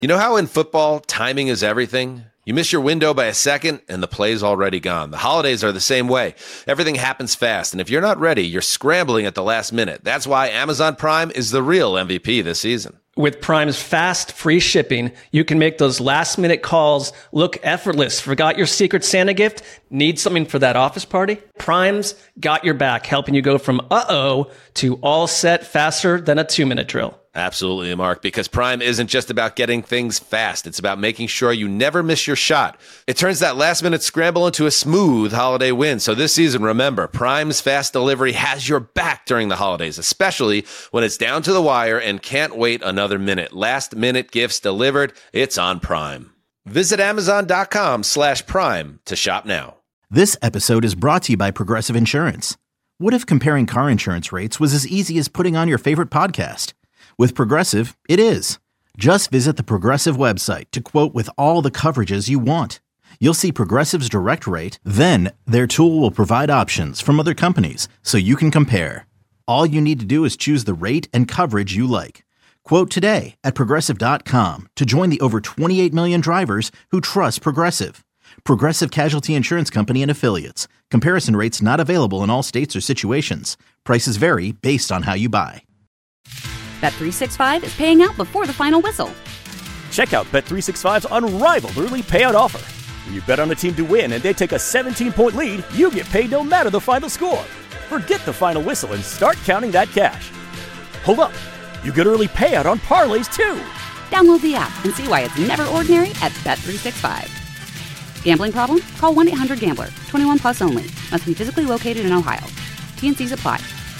You know how in football, timing is everything? You miss your window by a second, and the play's already gone. The holidays are the same way. Everything happens fast, and if you're not ready, you're scrambling at the last minute. That's why Amazon Prime is the real MVP this season. With Prime's fast, free shipping, you can make those last-minute calls look effortless. Forgot your Secret Santa gift? Need something for that office party? Prime's got your back, helping you go from uh-oh to all set faster than a 2-minute drill. Absolutely, Mark, because Prime isn't just about getting things fast. It's about making sure you never miss your shot. It turns that last-minute scramble into a smooth holiday win. So this season, remember, Prime's fast delivery has your back during the holidays, especially when it's down to the wire and can't wait another minute. Last-minute gifts delivered. It's on Prime. Visit Amazon.com/Prime to shop now. This episode is brought to you by Progressive Insurance. What if comparing car insurance rates was as easy as putting on your favorite podcast? With Progressive, it is. Just visit the Progressive website to quote with all the coverages you want. You'll see Progressive's direct rate, then their tool will provide options from other companies so you can compare. All you need to do is choose the rate and coverage you like. Quote today at Progressive.com to join the over 28 million drivers who trust Progressive. Progressive Casualty Insurance Company and Affiliates. Comparison rates not available in all states or situations. Prices vary based on how you buy. Bet365 is paying out before the final whistle. Check out Bet365's unrivaled early payout offer. When you bet on a team to win and they take a 17-point lead, you get paid no matter the final score. Forget the final whistle and start counting that cash. Hold up. You get early payout on parlays, too. Download the app and see why it's never ordinary at Bet365. Gambling problem? Call 1-800-GAMBLER. 21 plus only. Must be physically located in Ohio. T&Cs apply.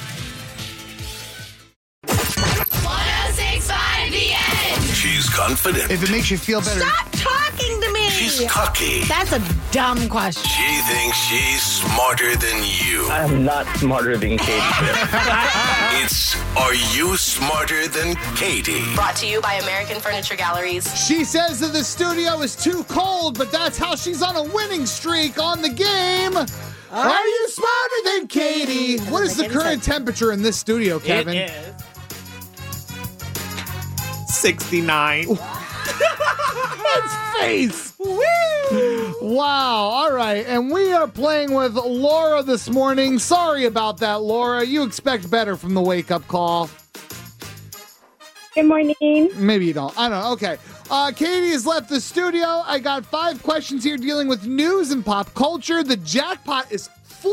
106.5 The Edge. She's confident. If it makes you feel better. Stop talking to me. She's cocky. That's a dumb question. She thinks she's smarter than you. I'm not smarter than Katie. It's Are You Smarter Than Katie? Brought to you by American Furniture Galleries. She says that the studio is too cold, but that's how she's on a winning streak on the game. Are you smarter than Katie? What is the current temperature in this studio, Kevin? It is 69. His face. Woo! Wow. All right. And we are playing with Laura this morning. Sorry about that, Laura. You expect better from the wake-up call. Good morning. Maybe you don't. I don't know. Okay. Katie has left the studio. I got 5 questions here dealing with news and pop culture. The jackpot is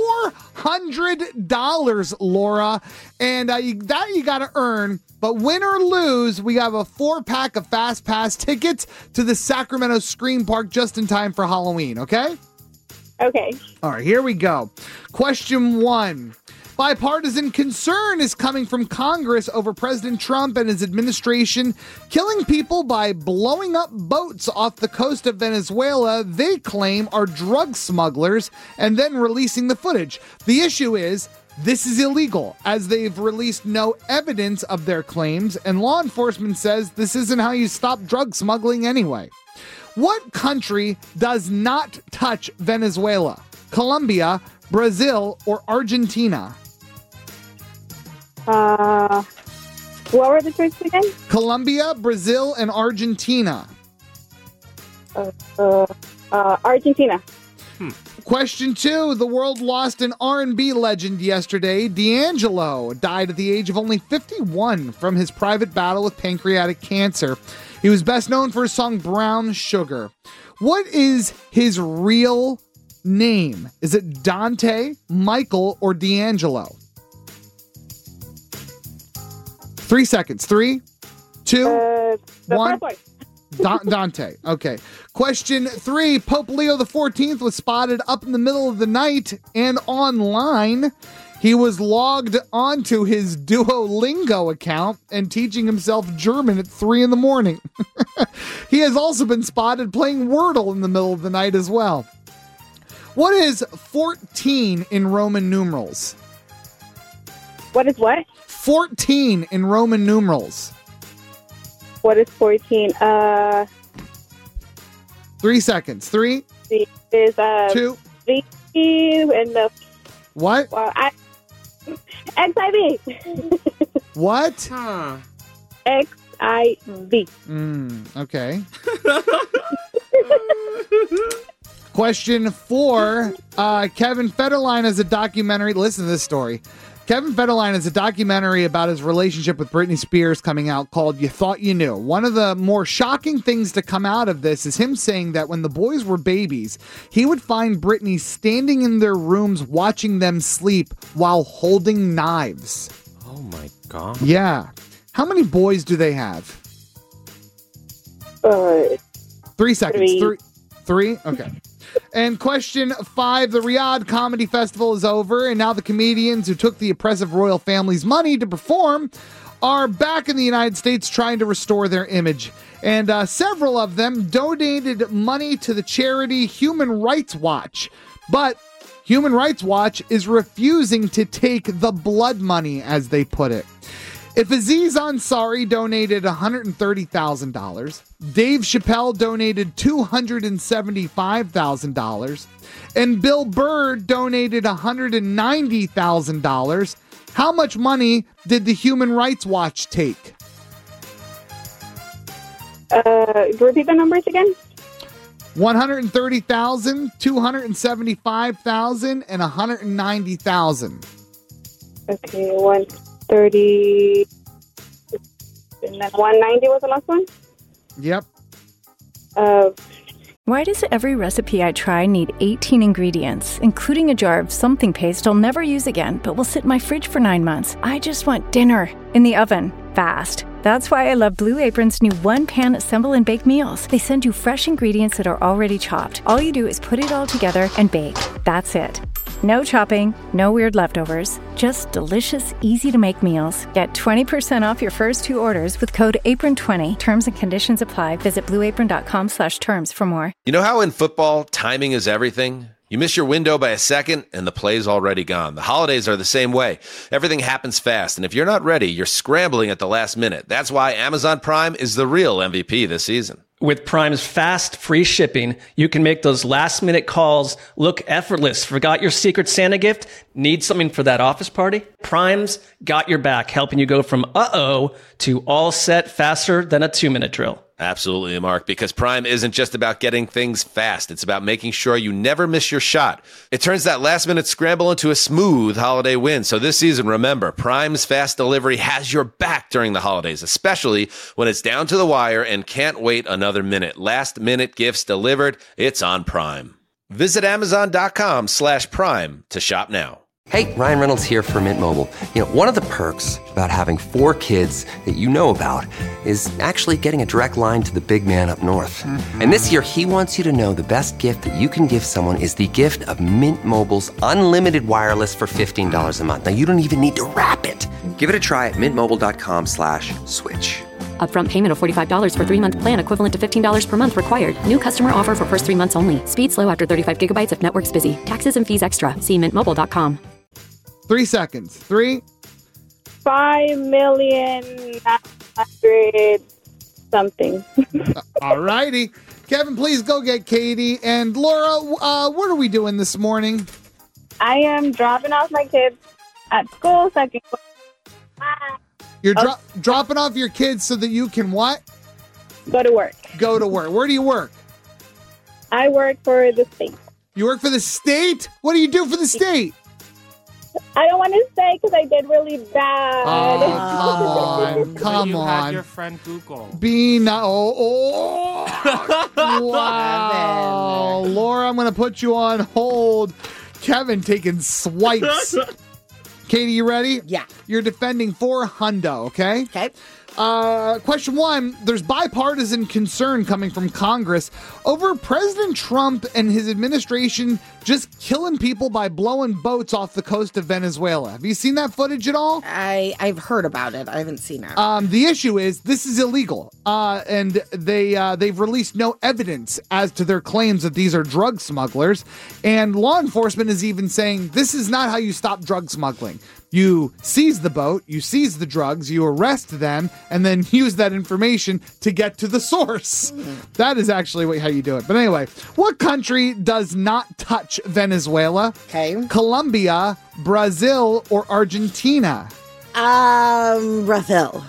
$400, Laura. And you got to earn. But win or lose, we have a 4-pack of Fast Pass tickets to the Sacramento Scream Park just in time for Halloween, okay? Okay. All right, here we go. Question 1. Bipartisan concern is coming from Congress over President Trump and his administration killing people by blowing up boats off the coast of Venezuela they claim are drug smugglers and then releasing the footage. The issue is this is illegal, as they've released no evidence of their claims, and law enforcement says this isn't how you stop drug smuggling anyway. What country does not touch Venezuela? Colombia, Brazil, or Argentina? What were the choices again? Colombia, Brazil, and Argentina. Argentina. Question 2. The world lost an R&B legend yesterday. D'Angelo died at the age of only 51 from his private battle with pancreatic cancer. He was best known for his song Brown Sugar. What is his real name? Is it Dante, Michael, or D'Angelo? 3 seconds. 3, 2, 1. Dante. Okay. Question 3. Pope Leo XIV was spotted up in the middle of the night and online. He was logged onto his Duolingo account and teaching himself German at 3 in the morning. He has also been spotted playing Wordle in the middle of the night as well. What is 14 in Roman numerals? What is what? 14 in Roman numerals. What is 14? 3 seconds. 3. Is 2. V and the what? XIV. What? X HIV. Okay. Question 4. Kevin Federline has a documentary. Listen to this story. Kevin Federline has a documentary about his relationship with Britney Spears coming out called You Thought You Knew. One of the more shocking things to come out of this is him saying that when the boys were babies, he would find Britney standing in their rooms watching them sleep while holding knives. Oh my God. Yeah. How many boys do they have? 3 seconds. Three? Okay. And question 5, the Riyadh Comedy Festival is over, and now the comedians who took the oppressive royal family's money to perform are back in the United States trying to restore their image. And several of them donated money to the charity Human Rights Watch. But Human Rights Watch is refusing to take the blood money, as they put it. If Aziz Ansari donated $130,000, Dave Chappelle donated $275,000, and Bill Burr donated $190,000, how much money did the Human Rights Watch take? Repeat the numbers again? $130,000, $275,000, and $190,000. Okay, 130, and then 190 was the last one? Yep. Why does every recipe I try need 18 ingredients, including a jar of something paste I'll never use again, but will sit in my fridge for 9 months? I just want dinner in the oven, fast. That's why I love Blue Apron's new one-pan assemble and bake meals. They send you fresh ingredients that are already chopped. All you do is put it all together and bake. That's it. No chopping, no weird leftovers, just delicious, easy-to-make meals. Get 20% off your first 2 orders with code APRON20. Terms and conditions apply. Visit blueapron.com/terms for more. You know how in football, timing is everything? You miss your window by a second, and the play's already gone. The holidays are the same way. Everything happens fast, and if you're not ready, you're scrambling at the last minute. That's why Amazon Prime is the real MVP this season. With Prime's fast, free shipping, you can make those last-minute calls look effortless. Forgot your Secret Santa gift? Need something for that office party? Prime's got your back, helping you go from uh-oh to all set faster than a 2-minute drill. Absolutely, Mark, because Prime isn't just about getting things fast. It's about making sure you never miss your shot. It turns that last-minute scramble into a smooth holiday win. So this season, remember, Prime's fast delivery has your back during the holidays, especially when it's down to the wire and can't wait another minute. Last-minute gifts delivered. It's on Prime. Visit Amazon.com/Prime to shop now. Hey, Ryan Reynolds here for Mint Mobile. You know, one of the perks about having 4 kids that you know about is actually getting a direct line to the big man up north. Mm-hmm. And this year, he wants you to know the best gift that you can give someone is the gift of Mint Mobile's unlimited wireless for $15 a month. Now, you don't even need to wrap it. Give it a try at mintmobile.com/switch. Upfront payment of $45 for 3-month plan equivalent to $15 per month required. New customer offer for first 3 months only. Speed slow after 35 gigabytes if network's busy. Taxes and fees extra. See mintmobile.com. 3 seconds. 3. 5,900,000 something. All righty. Kevin, please go get Katie. And Laura, what are we doing this morning? I am dropping off my kids at school so I can go. You're dropping off your kids so that you can what? Go to work. Go to work. Where do you work? I work for the state. You work for the state? What do you do for the state? I don't want to say because I did really bad. Oh, come on. Had your friend Google. Wow. Laura, I'm going to put you on hold. Kevin taking swipes. Katie, you ready? Yeah. You're defending for Hundo, okay? Okay. Question 1, there's bipartisan concern coming from Congress over President Trump and his administration just killing people by blowing boats off the coast of Venezuela. Have you seen that footage at all? I've heard about it. I haven't seen it. The issue is this is illegal, and they've released no evidence as to their claims that these are drug smugglers, and law enforcement is even saying this is not how you stop drug smuggling. You seize the boat, you seize the drugs, you arrest them, and then use that information to get to the source. That is actually how you do it. But anyway, what country does not touch Venezuela? Okay. Colombia, Brazil, or Argentina? Brazil.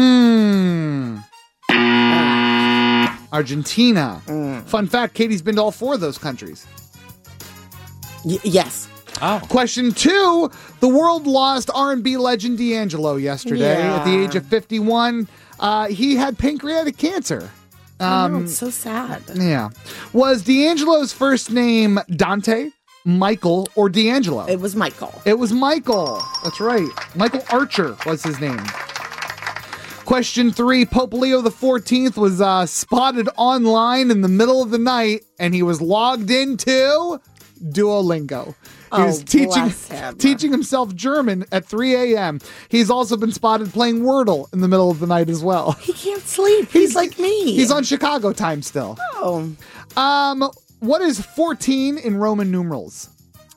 Argentina. Fun fact, Katie's been to all 4 of those countries. Yes. Oh. Question 2. The world lost R&B legend D'Angelo yesterday at the age of 51. He had pancreatic cancer. It's so sad. Yeah. Was D'Angelo's first name Dante, Michael, or D'Angelo? It was Michael. It was Michael. That's right. Michael Archer was his name. Question 3. Pope Leo XIV was spotted online in the middle of the night, and he was logged into Duolingo. He was teaching himself German at 3 a.m. He's also been spotted playing Wordle in the middle of the night as well. He can't sleep. He's like me. He's on Chicago time still. Oh. What is 14 in Roman numerals?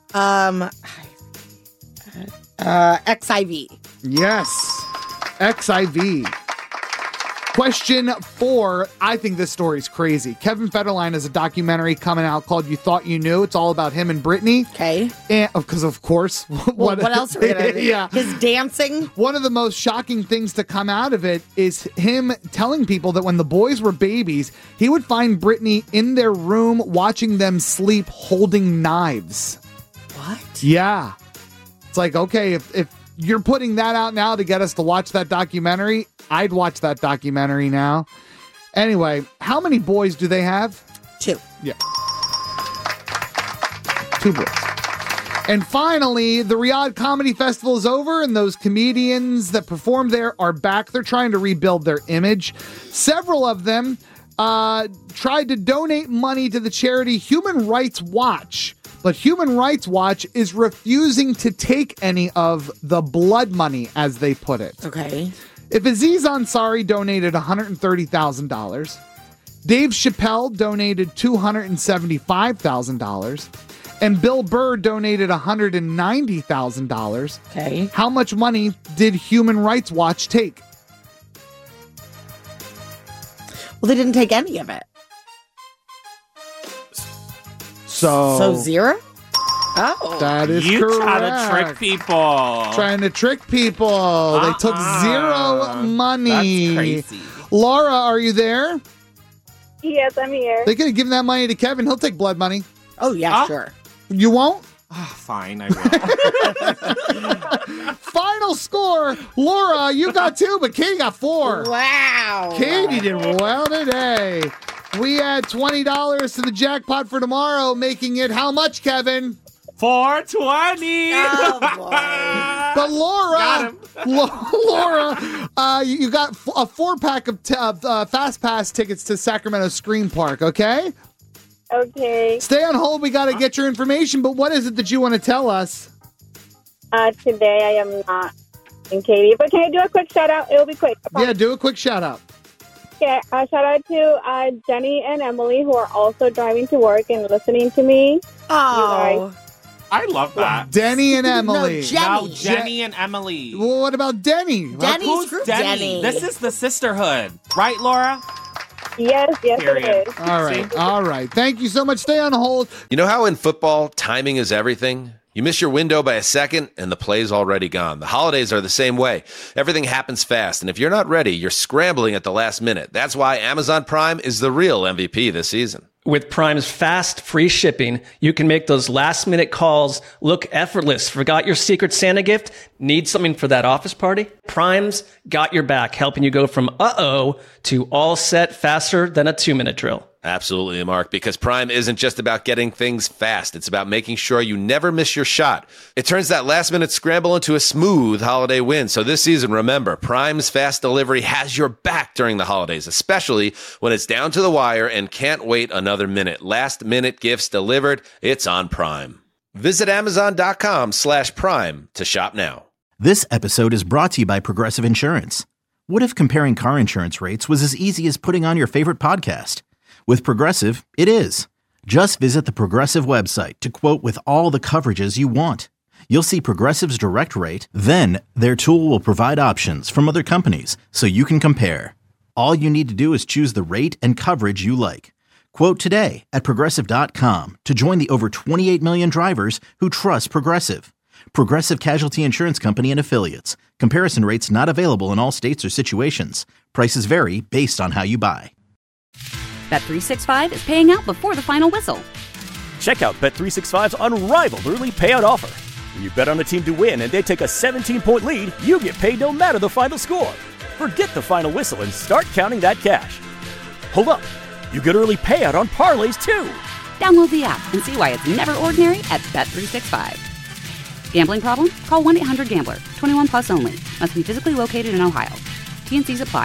XIV. Yes. XIV. Question 4. I think this story's crazy. Kevin Federline has a documentary coming out called You Thought You Knew. It's all about him and Britney. Okay. And because of course. What else are we going to do? Yeah. His dancing? One of the most shocking things to come out of it is him telling people that when the boys were babies, he would find Britney in their room watching them sleep holding knives. What? Yeah. It's like, okay, if you're putting that out now to get us to watch that documentary, I'd watch that documentary now. Anyway, how many boys do they have? 2. Yeah. 2 boys. And finally, the Riyadh Comedy Festival is over, and those comedians that performed there are back. They're trying to rebuild their image. Several of them tried to donate money to the charity Human Rights Watch. But Human Rights Watch is refusing to take any of the blood money, as they put it. Okay. If Aziz Ansari donated $130,000, Dave Chappelle donated $275,000, and Bill Burr donated $190,000. Okay. How much money did Human Rights Watch take? Well, they didn't take any of it. So 0? Oh. That is you correct. try to trick people. Trying to trick people. They took 0 money. That's crazy. Laura, are you there? Yes, I'm here. They could have given that money to Kevin. He'll take blood money. Oh, yeah, sure. You won't? Fine, I will. Final score. Laura, you got 2, but Katie got 4. Wow. Katie did well today. We add $20 to the jackpot for tomorrow, making it how much, Kevin? $420. Oh, boy. But Laura, you got a 4-pack of Fast Pass tickets to Sacramento Scream Park, okay? Okay. Stay on hold. We got to get your information, but what is it that you want to tell us? Today I am not in Katie, but can I do a quick shout out? It'll be quick. Yeah, do a quick shout out. Okay, shout out to Jenny and Emily, who are also driving to work and listening to me. Oh. I love that. Denny and Emily. No, Jenny and Emily. Well, what about Denny? Denny, Who's screw Denny? Denny. This is the sisterhood. Right, Laura? Yes, Period. it is. All right. Thank you so much. Stay on hold. You know how in football, timing is everything? You miss your window by a second, and the play's already gone. The holidays are the same way. Everything happens fast, and if you're not ready, you're scrambling at the last minute. That's why Amazon Prime is the real MVP this season. With Prime's fast, free shipping, you can make those last-minute calls look effortless. Forgot your Secret Santa gift? Need something for that office party? Prime's got your back, helping you go from uh-oh to all set faster than a 2-minute drill. Absolutely, Mark, because Prime isn't just about getting things fast. It's about making sure you never miss your shot. It turns that last-minute scramble into a smooth holiday win. So this season, remember, Prime's fast delivery has your back during the holidays, especially when it's down to the wire and can't wait another minute. Last-minute gifts delivered. It's on Prime. Visit Amazon.com/Prime to shop now. This episode is brought to you by Progressive Insurance. What if comparing car insurance rates was as easy as putting on your favorite podcast? With Progressive, it is. Just visit the Progressive website to quote with all the coverages you want. You'll see Progressive's direct rate, then their tool will provide options from other companies so you can compare. All you need to do is choose the rate and coverage you like. Quote today at Progressive.com to join the over 28 million drivers who trust Progressive. Progressive Casualty Insurance Company and Affiliates. Comparison rates not available in all states or situations. Prices vary based on how you buy. Bet365 is paying out before the final whistle. Check out Bet365's unrivaled early payout offer. When you bet on a team to win and they take a 17-point lead, you get paid no matter the final score. Forget the final whistle and start counting that cash. Hold up. You get early payout on parlays, too. Download the app and see why it's never ordinary at Bet365. Gambling problem? Call 1-800-GAMBLER. 21 plus only. Must be physically located in Ohio. T&Cs apply.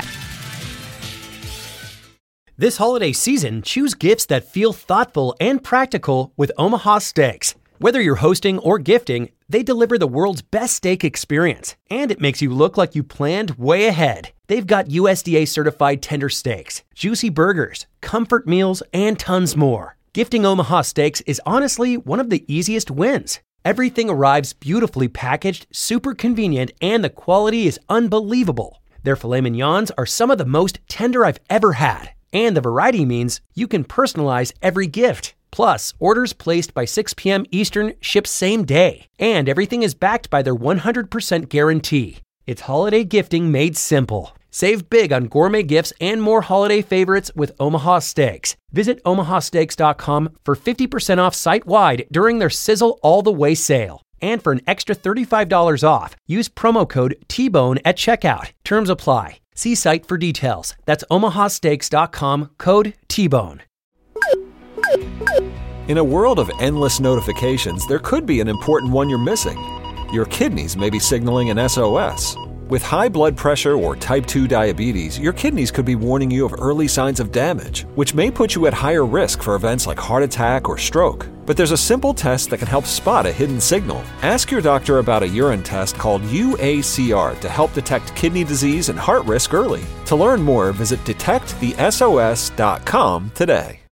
This holiday season, choose gifts that feel thoughtful and practical with Omaha Steaks. Whether you're hosting or gifting, they deliver the world's best steak experience, and it makes you look like you planned way ahead. They've got USDA certified tender steaks, juicy burgers, comfort meals, and tons more. Gifting Omaha Steaks is honestly one of the easiest wins. Everything arrives beautifully packaged, super convenient, and the quality is unbelievable. Their filet mignons are some of the most tender I've ever had, and the variety means you can personalize every gift. Plus, orders placed by 6 p.m. Eastern ship same day, and everything is backed by their 100% guarantee. It's holiday gifting made simple. Save big on gourmet gifts and more holiday favorites with Omaha Steaks. Visit omahasteaks.com for 50% off site-wide during their Sizzle All the Way sale. And for an extra $35 off, use promo code TBONE at checkout. Terms apply. See site for details. That's omahasteaks.com, code TBONE. In a world of endless notifications, there could be an important one you're missing. Your kidneys may be signaling an SOS. With high blood pressure or type 2 diabetes, your kidneys could be warning you of early signs of damage, which may put you at higher risk for events like heart attack or stroke. But there's a simple test that can help spot a hidden signal. Ask your doctor about a urine test called UACR to help detect kidney disease and heart risk early. To learn more, visit detectthesos.com today.